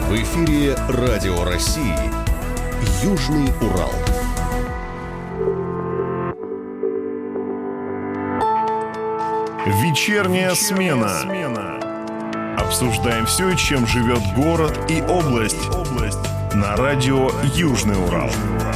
В эфире Радио России «Южный Урал». Вечерняя смена. Обсуждаем все, чем живет город и область. На радио «Южный Урал».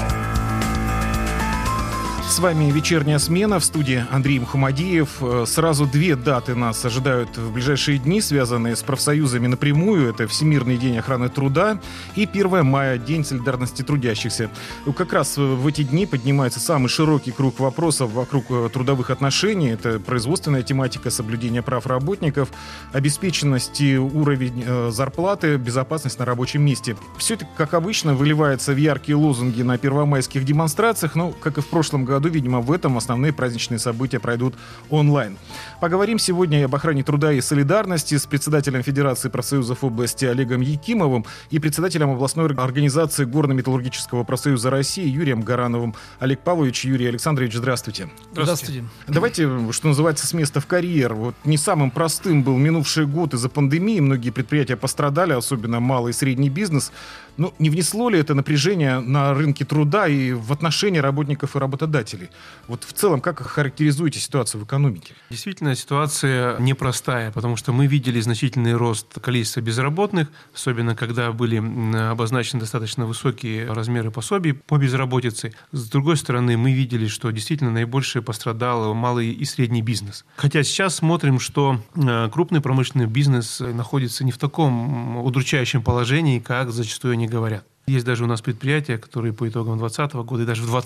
С вами вечерняя смена, в студии Андрей Мухамадиев. Сразу две даты нас ожидают в ближайшие дни, связанные с профсоюзами напрямую. Это Всемирный день охраны труда и 1 мая, День солидарности трудящихся. Как раз в эти дни поднимается самый широкий круг вопросов вокруг трудовых отношений. Это производственная тематика, соблюдение прав работников, обеспеченность и уровень зарплаты, безопасность на рабочем месте. Все это, как обычно, выливается в яркие лозунги на первомайских демонстрациях, но, как и в прошлом году, видимо, в этом основные праздничные события пройдут онлайн. Поговорим сегодня и об охране труда и солидарности с председателем Федерации профсоюзов области Олегом Якимовым и председателем областной организации Горно-металлургического профсоюза России Юрием Гарановым. Олег Павлович, Юрий Александрович, здравствуйте. Здравствуйте. Давайте, что называется, с места в карьер. Вот не самым простым был минувший год из-за пандемии. Многие предприятия пострадали, особенно малый и средний бизнес. Но не внесло ли это напряжение на рынке труда и в отношении работников и работодателей? Вот в целом, как характеризуете ситуацию в экономике? Действительно, ситуация непростая, потому что мы видели значительный рост количества безработных, особенно когда были обозначены достаточно высокие размеры пособий по безработице. С другой стороны, мы видели, что действительно наибольшее пострадал малый и средний бизнес. Хотя сейчас смотрим, что крупный промышленный бизнес находится не в таком удручающем положении, как зачастую они говорят. Есть даже у нас предприятия, которые по итогам 2020 года и даже в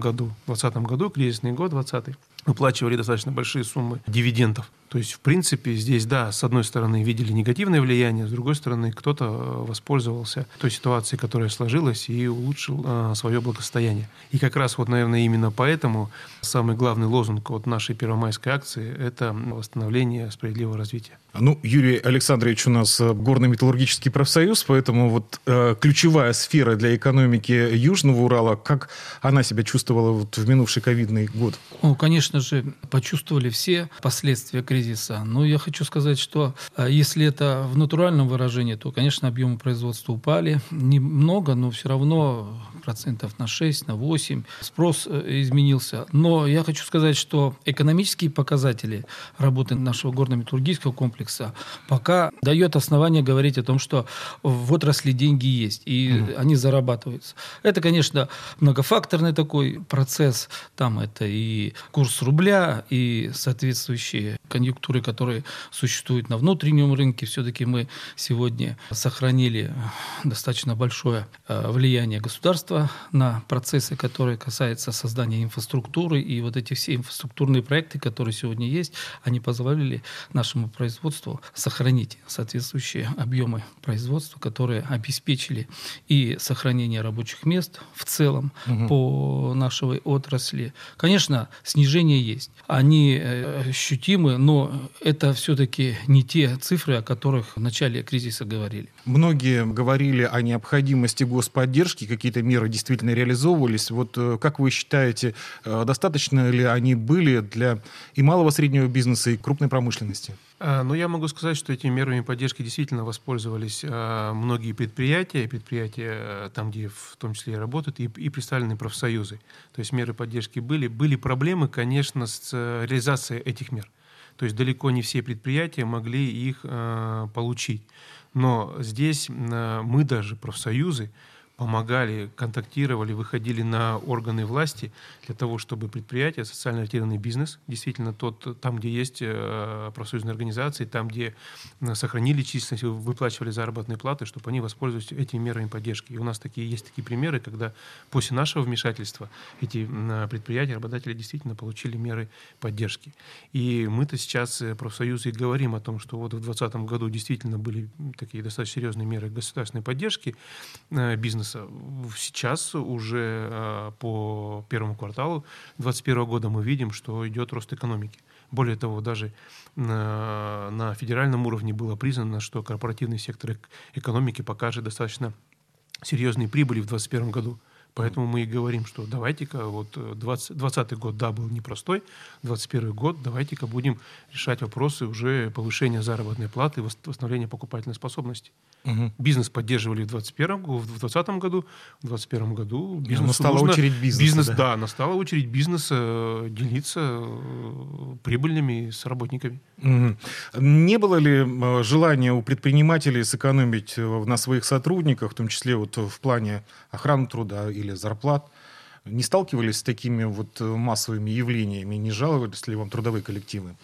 2020 году, кризисный год 2020, выплачивали достаточно большие суммы дивидендов. То есть, в принципе, здесь, да, с одной стороны, видели негативное влияние, с другой стороны, кто-то воспользовался той ситуацией, которая сложилась, и улучшил свое благосостояние. И как раз, вот, наверное, именно поэтому самый главный лозунг от нашей первомайской акции – это восстановление справедливого развития. Ну, Юрий Александрович у нас горно-металлургический профсоюз, поэтому вот ключевая сфера для экономики Южного Урала, как она себя чувствовала вот в минувший ковидный год? Ну, конечно же, почувствовали все последствия кризиса. Но я хочу сказать, что если это в натуральном выражении, то, конечно, объемы производства упали. Немного, но все равно процентов на 6, на 8. Спрос изменился. Но я хочу сказать, что экономические показатели работы нашего горно-металлургического комплекса пока дает основание говорить о том, что в отрасли деньги есть, и они зарабатываются. Это, конечно, многофакторный такой процесс. Там это и курс рубля, и соответствующие конъюнктуры, которые существуют на внутреннем рынке. Все-таки мы сегодня сохранили достаточно большое влияние государства на процессы, которые касаются создания инфраструктуры. И вот эти все инфраструктурные проекты, которые сегодня есть, они позволили нашему производству сохранить соответствующие объемы производства, которые обеспечили и сохранение рабочих мест в целом по нашей отрасли. Конечно, снижение есть. Они ощутимы, но это все-таки не те цифры, о которых в начале кризиса говорили. Многие говорили о необходимости господдержки, какие-то меры действительно реализовывались. Вот как вы считаете, достаточно ли они были для и малого среднего бизнеса, и крупной промышленности? Ну, я могу сказать, что этими мерами поддержки действительно воспользовались многие предприятия там, где в том числе и работают, и представлены профсоюзы. То есть меры поддержки были. Были проблемы, конечно, с реализацией этих мер. То есть далеко не все предприятия могли их получить. Но здесь мы даже, профсоюзы, помогали, контактировали, выходили на органы власти для того, чтобы предприятия, социально ориентированный бизнес, действительно там, где есть профсоюзные организации, там, где сохранили численность, выплачивали заработные платы, чтобы они воспользовались этими мерами поддержки. И у нас есть такие примеры, когда после нашего вмешательства эти предприятия, работодатели действительно получили меры поддержки. И мы-то сейчас, профсоюзы, говорим о том, что вот в 2020 году действительно были такие достаточно серьезные меры государственной поддержки бизнеса. Сейчас уже по первому кварталу 2021 года мы видим, что идет рост экономики. Более того, даже на федеральном уровне было признано, что корпоративный сектор экономики покажет достаточно серьезные прибыли в 2021 году. Поэтому мы и говорим, что давайте-ка, вот 2020 год, да, был непростой, 2021 год, давайте-ка будем решать вопросы уже повышения заработной платы и восстановления покупательной способности. Бизнес поддерживали в 2020 году, в 2021 году бизнесу настала очередь бизнеса. Настала очередь бизнеса делиться прибыльными с работниками. Не было ли желания у предпринимателей сэкономить на своих сотрудниках, в том числе вот в плане охраны труда или зарплат? Не сталкивались с такими вот массовыми явлениями? Не жаловались ли вам трудовые коллективы?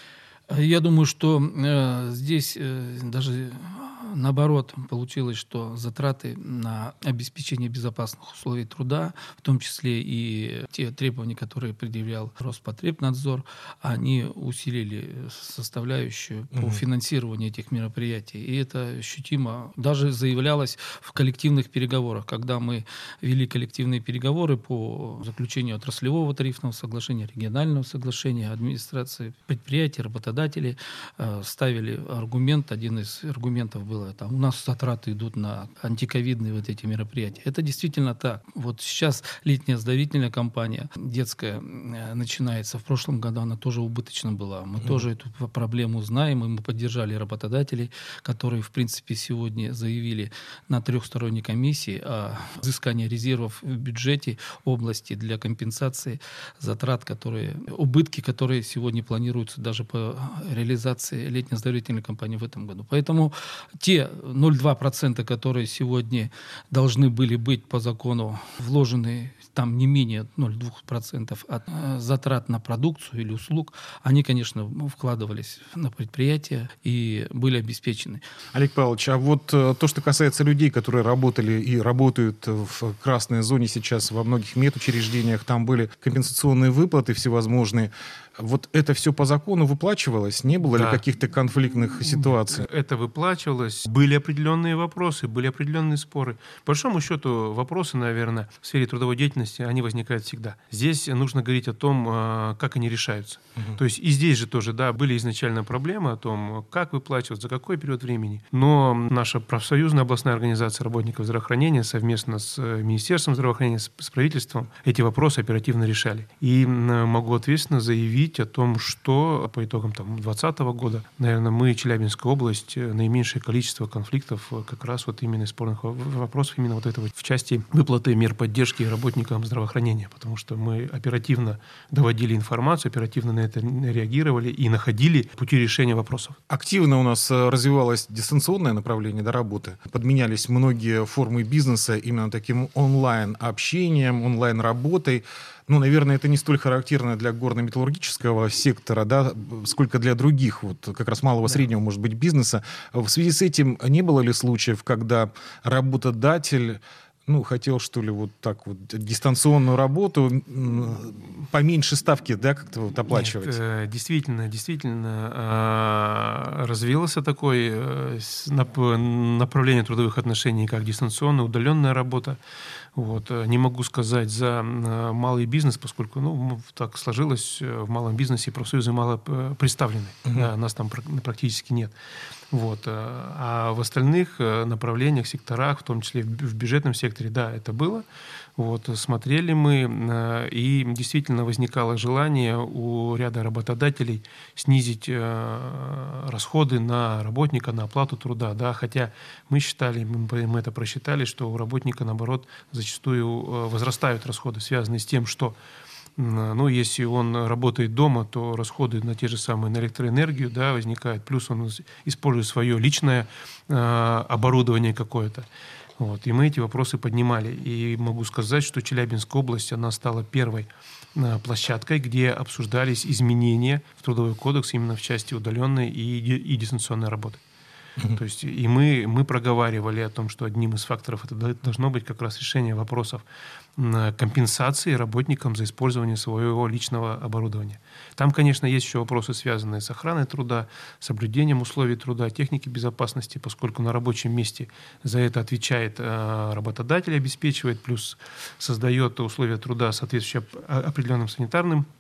Я думаю, что здесь даже наоборот получилось, что затраты на обеспечение безопасных условий труда, в том числе и те требования, которые предъявлял Роспотребнадзор, они усилили составляющую по финансированию этих мероприятий. И это ощутимо даже заявлялось в коллективных переговорах, когда мы вели коллективные переговоры по заключению отраслевого тарифного соглашения, регионального соглашения, администрации предприятий, работодателей, ставили аргумент, один из аргументов был: там, у нас затраты идут на антиковидные вот эти мероприятия. Это действительно так. Вот сейчас летняя оздоровительная кампания детская начинается. В прошлом году она тоже убыточна была. Мы тоже эту проблему знаем, и мы поддержали работодателей, которые, в принципе, сегодня заявили на трехсторонней комиссии о взыскании резервов в бюджете области для компенсации затрат, убытки, которые сегодня планируются даже по реализации летней оздоровительной кампании в этом году. Поэтому те 0,2%, которые сегодня должны были быть по закону вложены, там не менее 0,2% от затрат на продукцию или услуг, они, конечно, вкладывались на предприятия и были обеспечены. Олег Павлович, а вот то, что касается людей, которые работали и работают в красной зоне сейчас во многих медучреждениях, там были компенсационные выплаты всевозможные. Вот это все по закону выплачивалось? Не было ли каких-то конфликтных ситуаций? Это выплачивалось. Были определенные вопросы, были определенные споры. По большому счету, вопросы, наверное, в сфере трудовой деятельности, они возникают всегда. Здесь нужно говорить о том, как они решаются. То есть и здесь же тоже, были изначально проблемы о том, как выплачивать, за какой период времени. Но наша профсоюзная областная организация работников здравоохранения совместно с Министерством здравоохранения, с правительством эти вопросы оперативно решали. И могу ответственно заявить о том, что по итогам 2020 года, наверное, мы, Челябинская область, наименьшее количество конфликтов как раз вот именно спорных вопросов, именно вот этого в части выплаты мер поддержки работникам здравоохранения, потому что мы оперативно доводили информацию, оперативно на это реагировали и находили пути решения вопросов. Активно у нас развивалось дистанционное направление работы. Подменялись многие формы бизнеса именно таким онлайн-общением, онлайн-работой. Наверное, это не столь характерно для горно-металлургического сектора, сколько для других, как раз малого, среднего, может быть, бизнеса. В связи с этим не было ли случаев, когда работодатель хотел, что ли, дистанционную работу поменьше ставки, как-то оплачивать? Нет, действительно, развилось такое направление трудовых отношений, как дистанционная, удаленная работа. Не могу сказать за малый бизнес, поскольку так сложилось, в малом бизнесе профсоюзы мало представлены. Нас там практически нет. А в остальных направлениях, секторах, в том числе в бюджетном секторе, это было. Смотрели мы, и действительно возникало желание у ряда работодателей снизить расходы на работника, на оплату труда. Хотя мы это просчитали, что у работника, наоборот, зачастую возрастают расходы, связанные с тем, что если он работает дома, то расходы на те же самые, на электроэнергию, возникают. Плюс он использует свое личное оборудование какое-то. И мы эти вопросы поднимали. И могу сказать, что Челябинская область, она стала первой площадкой, где обсуждались изменения в Трудовой кодекс именно в части удаленной и дистанционной работы. То есть и мы проговаривали о том, что одним из факторов это должно быть как раз решение вопросов компенсации работникам за использование своего личного оборудования. Там, конечно, есть еще вопросы, связанные с охраной труда, соблюдением условий труда, техники безопасности, поскольку на рабочем месте за это отвечает работодатель, обеспечивает, плюс создает условия труда, соответствующие определенным санитарным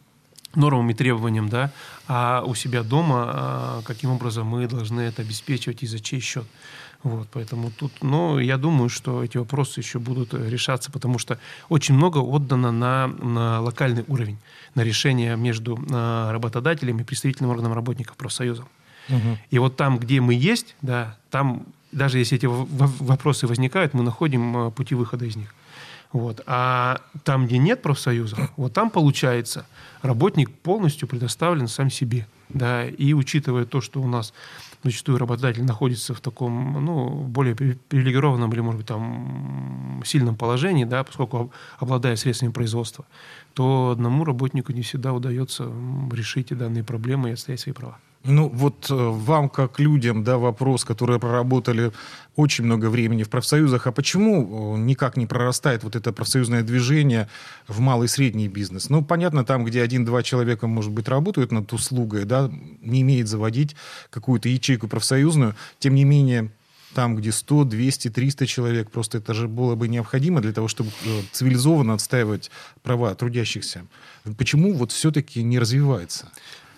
нормам и требованиям, да, а у себя дома каким образом мы должны это обеспечивать и за чей счет. Вот, поэтому тут, я думаю, что эти вопросы еще будут решаться, потому что очень много отдано на локальный уровень, на решение между работодателями и представительным органом работников профсоюзов. Угу. И вот там, где мы есть, да, там, даже если эти вопросы возникают, мы находим пути выхода из них. Вот. А там, где нет профсоюза, вот там, получается, работник полностью предоставлен сам себе. Да, и учитывая то, что у нас зачастую работодатель находится в таком, более привилегированном или, может быть, там, сильном положении, да, поскольку обладает средствами производства, то одному работнику не всегда удается решить данные проблемы и отстоять свои права. Вот вам, как людям, да, вопрос, которые проработали очень много времени в профсоюзах, а почему никак не прорастает вот это профсоюзное движение в малый и средний бизнес? Понятно, там, где 1-2 человека, может быть, работают над услугой, да, не имеет заводить какую-то ячейку профсоюзную, тем не менее, там, где 100, 200, 300 человек, просто это же было бы необходимо для того, чтобы цивилизованно отстаивать права трудящихся. Почему вот все-таки не развивается?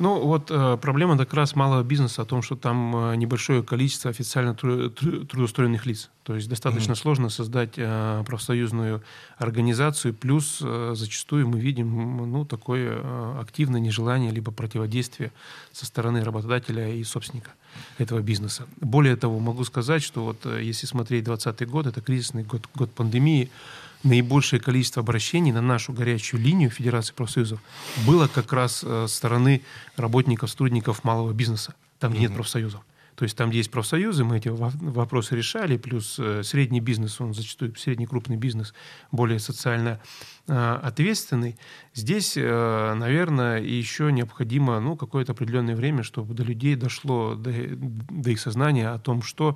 Проблема как раз малого бизнеса о том, что там небольшое количество официально трудоустроенных лиц. То есть достаточно сложно создать профсоюзную организацию, плюс зачастую мы видим такое активное нежелание либо противодействие со стороны работодателя и собственника этого бизнеса. Более того, могу сказать, что если смотреть 2020 год, это кризисный год пандемии, наибольшее количество обращений на нашу горячую линию Федерации профсоюзов было как раз со стороны работников, сотрудников малого бизнеса, там, где нет профсоюзов. То есть там, где есть профсоюзы, мы эти вопросы решали, плюс средний бизнес, он зачастую, средний крупный бизнес, более социально ответственный. Здесь, наверное, еще необходимо какое-то определенное время, чтобы до людей дошло, до их сознания о том, что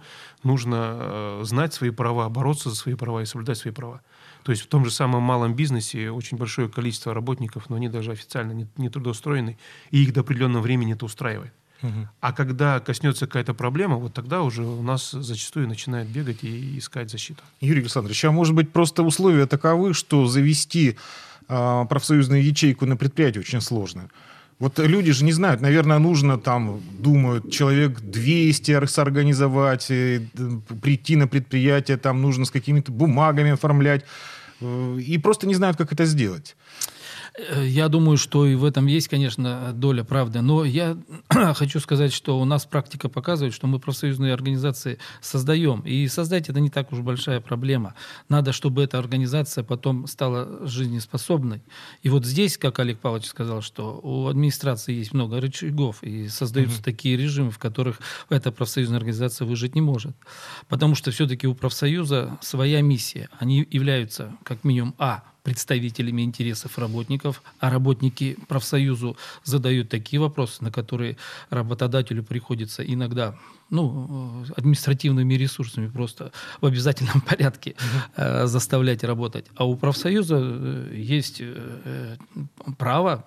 нужно знать свои права, бороться за свои права и соблюдать свои права. То есть в том же самом малом бизнесе очень большое количество работников, но они даже официально не трудоустроены, и их до определенного времени это устраивает. А когда коснется какая-то проблема, вот тогда уже у нас зачастую начинают бегать и искать защиту. Юрий Александрович, а может быть просто условия таковы, что завести профсоюзную ячейку на предприятии очень сложно? Вот люди же не знают, наверное, нужно там, думают, человек 200 соорганизовать, прийти на предприятие, там нужно с какими-то бумагами оформлять, и просто не знают, как это сделать. Я думаю, что и в этом есть, конечно, доля правды. Но я хочу сказать, что у нас практика показывает, что мы профсоюзные организации создаем. И создать это не так уж большая проблема. Надо, чтобы эта организация потом стала жизнеспособной. И вот здесь, как Олег Павлович сказал, что у администрации есть много рычагов, и создаются такие режимы, в которых эта профсоюзная организация выжить не может. Потому что все-таки у профсоюза своя миссия. Они являются, как минимум, представителями интересов работников, а работники профсоюзу задают такие вопросы, на которые работодателю приходится иногда административными ресурсами просто в обязательном порядке заставлять работать. А у профсоюза есть право,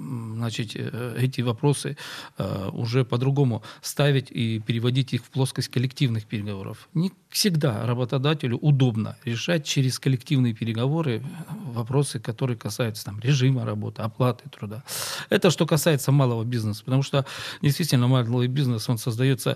эти вопросы уже по-другому ставить и переводить их в плоскость коллективных переговоров. Не всегда работодателю удобно решать через коллективные переговоры вопросы, которые касаются режима работы, оплаты труда. Это что касается малого бизнеса, потому что действительно малый бизнес, он создается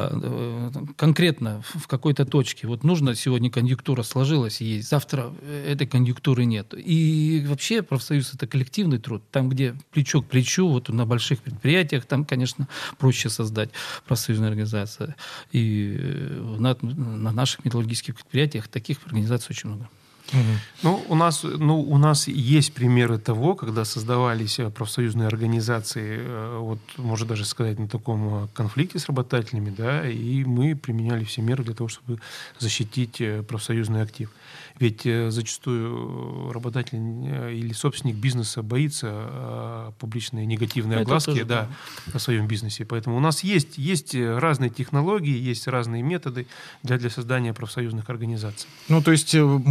конкретно в какой-то точке. Вот нужно сегодня конъюнктура сложилась, есть, завтра этой конъюнктуры нет. И вообще профсоюз — это коллективный труд. Там, где плечо к плечу, на больших предприятиях, там, конечно, проще создать профсоюзную организацию. И на наших металлургических предприятиях таких организаций очень много. У нас есть примеры того, когда создавались профсоюзные организации, можно даже сказать, на таком конфликте с работодателями, да, и мы применяли все меры для того, чтобы защитить профсоюзный актив. Ведь зачастую работодатель или собственник бизнеса боится публичной негативной огласки о своем бизнесе. Поэтому у нас есть разные технологии, есть разные методы для создания профсоюзных организаций. То есть можно, в принципе,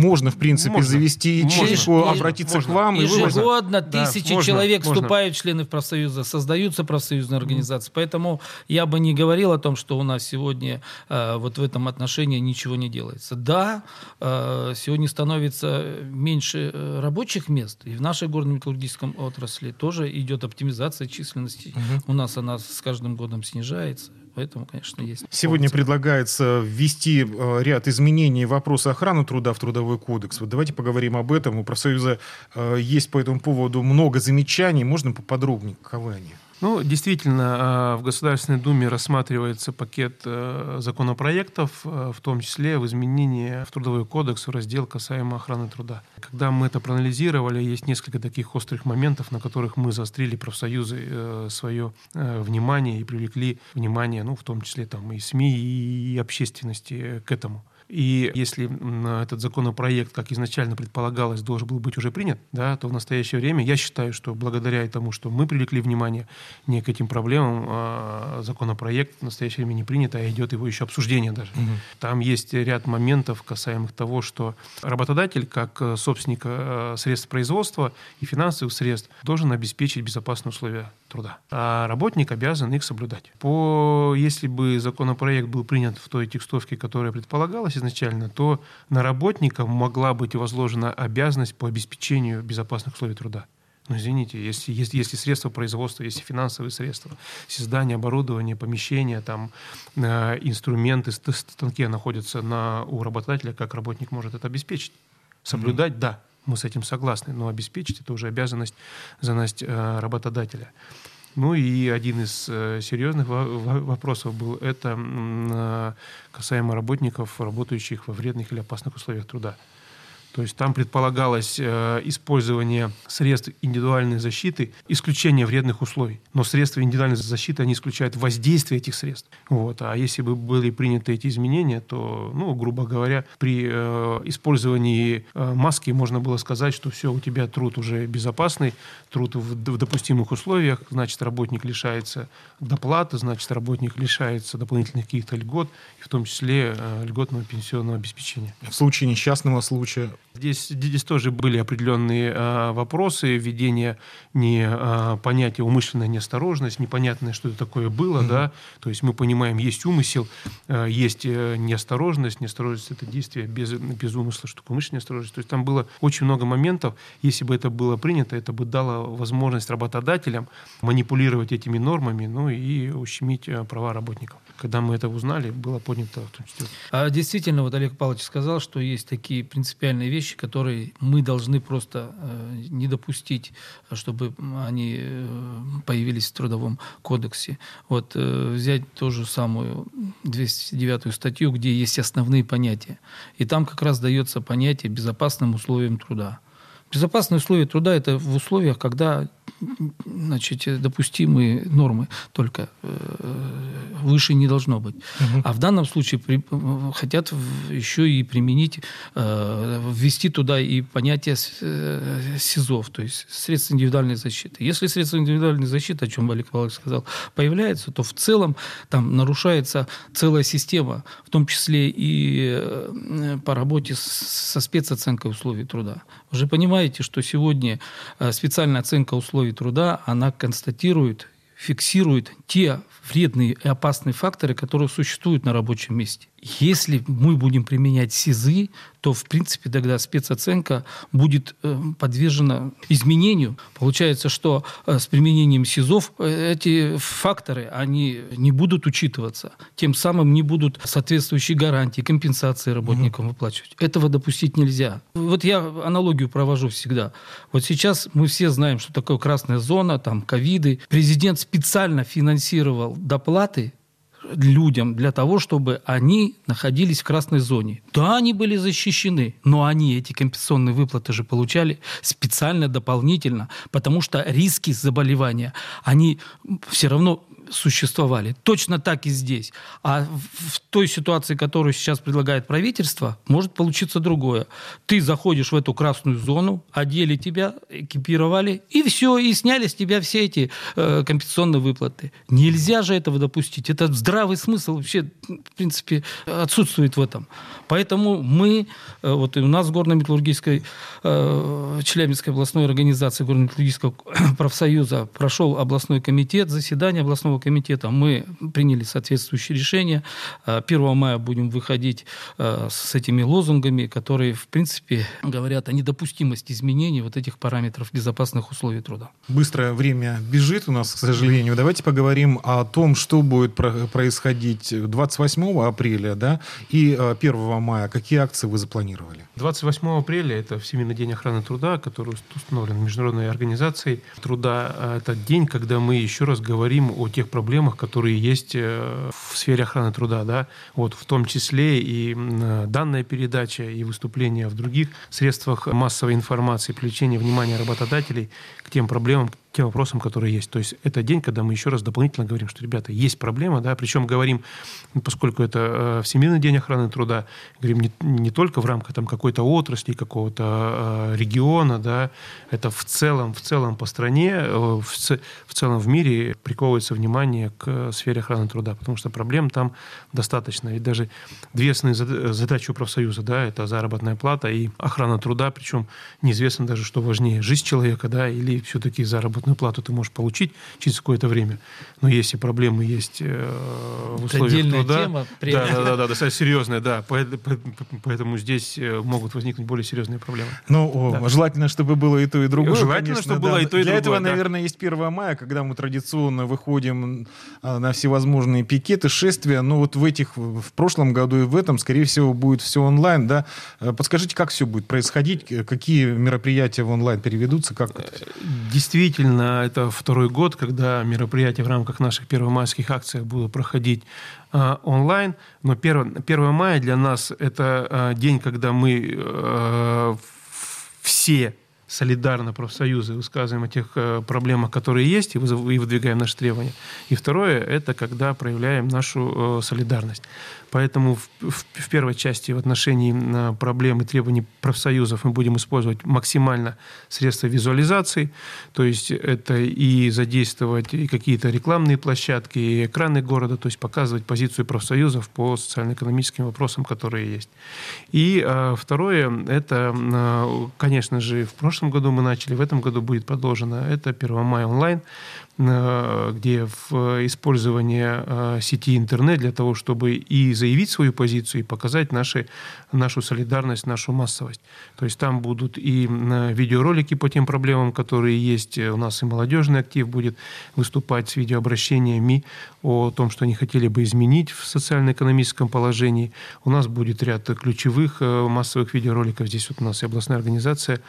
принципе, можно. завести ячейку, Можно. обратиться к вам, и вы Ежегодно Да, тысячи можно, человек можно. вступают в члены профсоюза, создаются профсоюзные организации. Поэтому я бы не говорил о том, что у нас сегодня вот в этом отношении ничего не делается. Да, сегодня становится меньше рабочих мест, и в нашей горно-металлургическом отрасли тоже идет оптимизация численности. У нас она с каждым годом снижается. Поэтому, конечно, есть. Сегодня опция. предлагается ввести ряд изменений в вопросы охраны труда в Трудовой кодекс. Вот давайте поговорим об этом. У профсоюза есть по этому поводу много замечаний. Можно поподробнее, каковы они? Ну, действительно, в Государственной Думе рассматривается пакет законопроектов, в том числе в изменении в Трудовой кодекс в раздел касаемо охраны труда. Когда мы это проанализировали, есть несколько таких острых моментов, на которых мы заострили профсоюзы свое внимание и привлекли внимание, ну, в том числе там, и СМИ, и общественности к этому. И если этот законопроект, как изначально предполагалось, должен был быть уже принят, да, то в настоящее время я считаю, что благодаря тому, что мы привлекли внимание не к этим проблемам, законопроект в настоящее время не принят, а идет его еще обсуждение даже. Там есть ряд моментов, касаемых того, что работодатель, как собственник средств производства и финансовых средств, должен обеспечить безопасные условия труда. А работник обязан их соблюдать. Если бы законопроект был принят в той текстовке, которая предполагалась изначально, то на работника могла быть возложена обязанность по обеспечению безопасных условий труда. Но извините, если средства производства, если финансовые средства, создание оборудования, помещения, там, инструменты, станки находятся у работодателя, как работник может это обеспечить? Соблюдать, да, мы с этим согласны, но обеспечить — это уже обязанность работодателя. Ну и один из серьезных вопросов был это касаемо работников, работающих во вредных или опасных условиях труда. То есть там предполагалось использование средств индивидуальной защиты, исключение вредных условий. Но средства индивидуальной защиты, они исключают воздействие этих средств. Вот. А если бы были приняты эти изменения, то, ну, грубо говоря, при использовании маски можно было сказать, что все, у тебя труд уже безопасный, труд в допустимых условиях, значит, работник лишается доплаты, значит, работник лишается дополнительных каких-то льгот, в том числе льготного пенсионного обеспечения. В случае несчастного случая? Здесь тоже были определенные вопросы, введение понятия умышленная неосторожность, непонятно, что это такое было, да, то есть мы понимаем, есть умысел, есть неосторожность, неосторожность — это действие без умысла, что такое умышленная неосторожность, то есть там было очень много моментов, если бы это было принято, это бы дало возможность работодателям манипулировать этими нормами, ну и ущемить права работников. Когда мы это узнали, было поднято в том числе. Действительно, вот Олег Павлович сказал, что есть такие принципиальные вещи, которые мы должны просто не допустить, чтобы они появились в Трудовом кодексе. Вот взять ту же самую 209 статью, где есть основные понятия. И там как раз дается понятие безопасным условиям труда. Безопасные условия труда — это в условиях, когда, значит, допустимые нормы, только выше не должно быть. А в данном случае хотят еще и применить, ввести туда и понятие СИЗОВ, то есть средств индивидуальной защиты. Если средства индивидуальной защиты, о чем Олег Павлович сказал, появляются, то в целом там нарушается целая система, в том числе и по работе со спецоценкой условий труда. Вы же понимаете, что сегодня специальная оценка условий труда, она констатирует, фиксирует те вредные и опасные факторы, которые существуют на рабочем месте. Если мы будем применять СИЗы, то, в принципе, тогда спецоценка будет подвержена изменению. Получается, что с применением СИЗов эти факторы, они не будут учитываться. Тем самым не будут соответствующие гарантии, компенсации работникам выплачивать. Этого допустить нельзя. Вот я аналогию провожу всегда. Вот сейчас мы все знаем, что такое красная зона, там ковиды. Президент специально финансировал доплаты людям для того, чтобы они находились в красной зоне. Да, они были защищены, но они эти компенсационные выплаты же получали специально, дополнительно, потому что риски заболевания, они все равно существовали. Точно так и здесь. А в той ситуации, которую сейчас предлагает правительство, может получиться другое. Ты заходишь в эту красную зону, одели тебя, экипировали, и все, и сняли с тебя все эти компенсационные выплаты. Нельзя же этого допустить. Это здравый смысл вообще, в принципе, отсутствует в этом. Поэтому мы, вот и у нас в Горно-металлургической, Челябинской областной организации Горно-металлургического профсоюза прошел областной комитет, заседание областного комитета. Мы приняли соответствующие решения. 1 мая будем выходить с этими лозунгами, которые, в принципе, говорят о недопустимости изменений вот этих параметров безопасных условий труда. Быстрое время бежит у нас, к сожалению. Давайте поговорим о том, что будет происходить 28 апреля, да, и 1 мая. Какие акции вы запланировали? 28 апреля – это Всемирный день охраны труда, который установлен Международной организацией труда. Это день, когда мы еще раз говорим о тех проблемах, которые есть в сфере охраны труда. Да? Вот, в том числе и данная передача, и выступления в других средствах массовой информации, привлечение внимания работодателей к тем проблемам, тем вопросам, которые есть. То есть это день, когда мы еще раз дополнительно говорим, что, ребята, есть проблема, да, причем говорим, поскольку это Всемирный день охраны труда, говорим не только в рамках там, какой-то отрасли, какого-то региона, да, это в целом по стране, в целом в мире приковывается внимание к сфере охраны труда, потому что проблем там достаточно. И даже две основные задачи у профсоюза, да, это заработная плата и охрана труда, причем неизвестно даже, что важнее, жизнь человека, да, или все-таки заработная плату ты можешь получить через какое-то время. Но если проблемы есть в условиях труда... Тема, да, достаточно серьезная, да. Поэтому здесь могут возникнуть более серьезные проблемы. Ну, да. Желательно, чтобы было и то, и другое. Желательно, конечно, чтобы было и то, и другое. Для этого, наверное, есть 1 мая, когда мы традиционно выходим на всевозможные пикеты, шествия. Но вот в прошлом году и в этом, скорее всего, будет все онлайн, да. Подскажите, как все будет происходить? Какие мероприятия в онлайн переведутся? Как это? Действительно, это второй год, когда мероприятия в рамках наших первомайских акций будут проходить онлайн. Но 1 мая для нас это день, когда мы все солидарно профсоюзы высказываем о тех проблемах, которые есть, и выдвигаем наши требования. И второе, это когда проявляем нашу солидарность. Поэтому в первой части в отношении проблем и требований профсоюзов мы будем использовать максимально средства визуализации, то есть это и задействовать и какие-то рекламные площадки, и экраны города, то есть показывать позицию профсоюзов по социально-экономическим вопросам, которые есть. И второе, это, конечно же, в прошлом году мы начали, в этом году будет продолжено, это 1 мая онлайн, где в использовании сети интернет для того, чтобы и заявить свою позицию, и показать нашу солидарность, нашу массовость. То есть там будут и видеоролики по тем проблемам, которые есть. У нас и молодежный актив будет выступать с видеообращениями о том, что они хотели бы изменить в социально-экономическом положении. У нас будет ряд ключевых массовых видеороликов. Здесь вот у нас и областная организация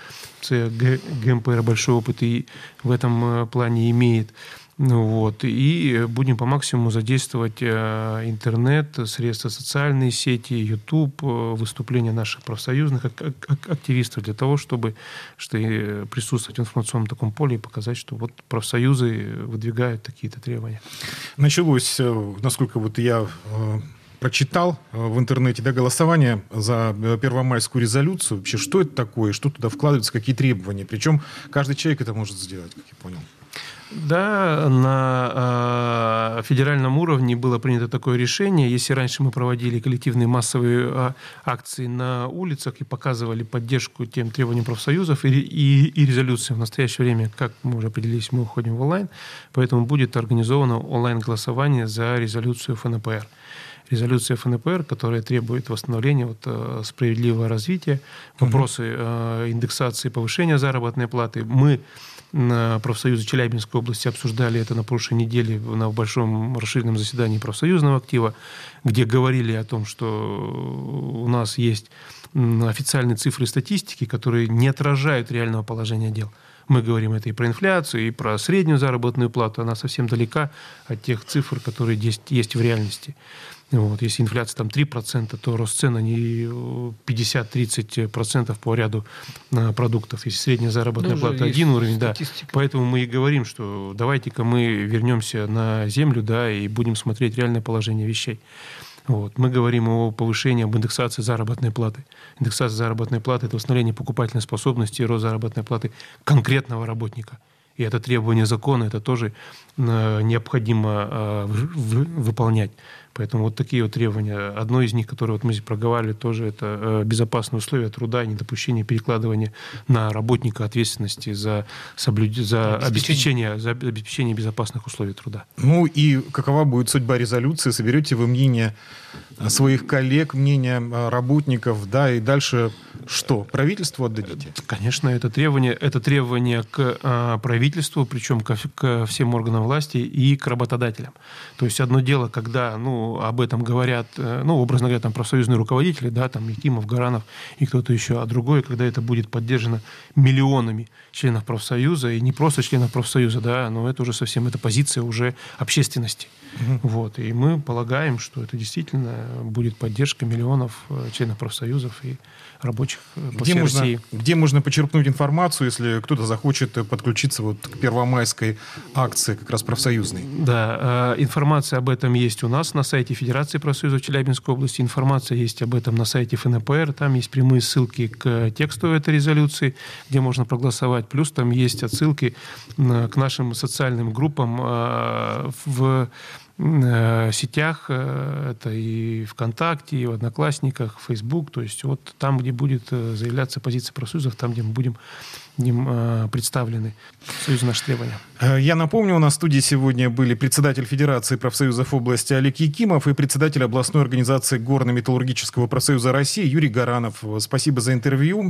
ГМПР большой опыт и в этом плане имеет. Вот. И будем по максимуму задействовать интернет, средства социальные сети, YouTube, выступления наших профсоюзных активистов для того, чтобы присутствовать в информационном таком поле и показать, что вот профсоюзы выдвигают такие-то требования. Началось, насколько вот я прочитал в интернете, да, голосование за первомайскую резолюцию. Вообще, что это такое, что туда вкладывается, какие требования? Причем каждый человек это может сделать, как я понял. Да, на федеральном уровне было принято такое решение. Если раньше мы проводили коллективные массовые акции на улицах и показывали поддержку тем требованиям профсоюзов и резолюциям, в настоящее время, как мы уже определились, мы уходим в онлайн, поэтому будет организовано онлайн-голосование за резолюцию ФНПР. Резолюция ФНПР, которая требует восстановления справедливого развития, вопросы индексации, повышения заработной платы. Мы на профсоюзе Челябинской области обсуждали это на прошлой неделе на большом расширенном заседании профсоюзного актива, где говорили о том, что у нас есть официальные цифры статистики, которые не отражают реального положения дел. Мы говорим это и про инфляцию, и про среднюю заработную плату. Она совсем далека от тех цифр, которые есть в реальности. Вот. Если инфляция там 3%, то рост цен они 50-30% по ряду продуктов. Если средняя заработная плата один уровень, да. Поэтому мы и говорим, что давайте-ка мы вернемся на землю, да, и будем смотреть реальное положение вещей. Вот. Мы говорим о повышении, об индексации заработной платы. Индексация заработной платы – это восстановление покупательной способности и рост заработной платы конкретного работника. И это требование закона, это тоже необходимо выполнять. Поэтому вот такие вот требования. Одно из них, которое вот мы здесь проговаривали, тоже это безопасные условия труда, недопущение перекладывания на работника ответственности за обеспечение безопасных условий труда. Ну и какова будет судьба резолюции? Соберете вы мнение своих коллег, мнение работников, да, и дальше что? Правительству отдадите? Конечно, это требование к правительству, причем ко всем органам власти и к работодателям. То есть одно дело, когда об этом говорят, образно говоря, там профсоюзные руководители, да, там Якимов, Гаранов и кто-то еще, а другое, когда это будет поддержано миллионами членов профсоюза, и не просто членов профсоюза, да, но это уже совсем эта позиция уже общественности. Вот. И мы полагаем, что это действительно будет поддержка миллионов членов профсоюзов и рабочих по всей России. Где можно почерпнуть информацию, если кто-то захочет подключиться вот к первомайской акции, как раз профсоюзной? Да, информация об этом есть у нас на сайте Федерации профсоюзов Челябинской области, информация есть об этом на сайте ФНПР, там есть прямые ссылки к тексту этой резолюции, где можно проголосовать, плюс там есть отсылки к нашим социальным группам в сетях, это и ВКонтакте, и в Одноклассниках, в Facebook, то есть вот там, где будет заявляться позиция профсоюзов, там, где мы будем представлены союзу наши требования. Я напомню, у нас в студии сегодня были председатель Федерации профсоюзов области Олег Якимов и председатель областной организации Горно-металлургического профсоюза России Юрий Гаранов. Спасибо за интервью.